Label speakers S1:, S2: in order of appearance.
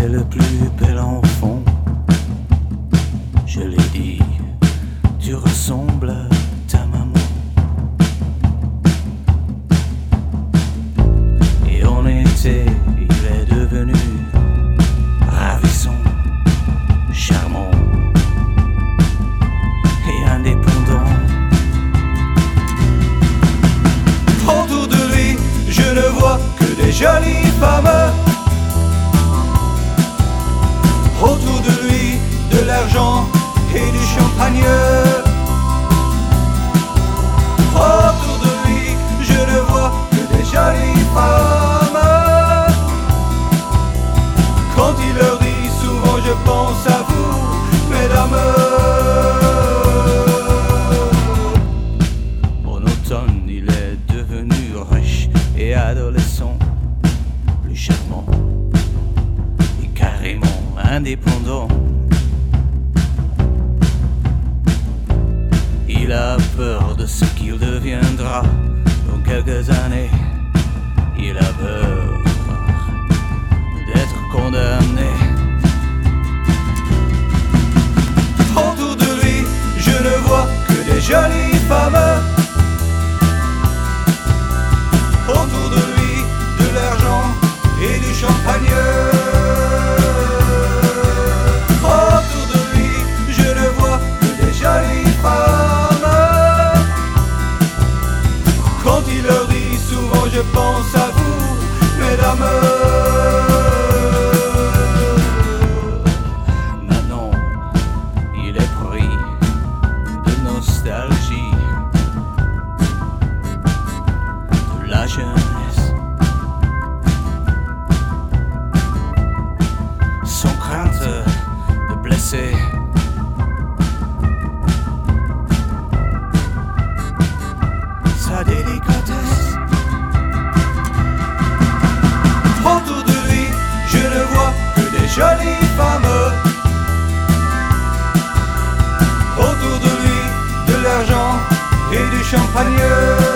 S1: c'est le plus bel enfant. Je l'ai dit, tu ressembles à ta maman. Et on était, il est devenu ravissant, charmant et indépendant. Autour de lui, je ne vois que des jolies femmes. Autour de lui, de l'argent et du champagne. Autour de lui, je ne vois que des jolies femmes. Quand il leur dit souvent je pense à vous, mesdames. En automne, il est devenu riche et adolescent, plus charmant et carrément indépendant. Il a peur de ce qu'il deviendra dans quelques années. Il a peur d'être condamné. Autour de lui, je ne vois que des jolies femmes. Autour de lui, de l'argent et du champagne. Autour de lui, je ne vois que des jolies femmes. Quand il leur dit souvent je pense à vous, mesdames. Maintenant, il est pris de nostalgie de la jeunesse, sans crainte de blesser. Sa délicatesse. Autour de lui, je ne vois que des jolies femmes. Autour de lui, de l'argent et du champagne.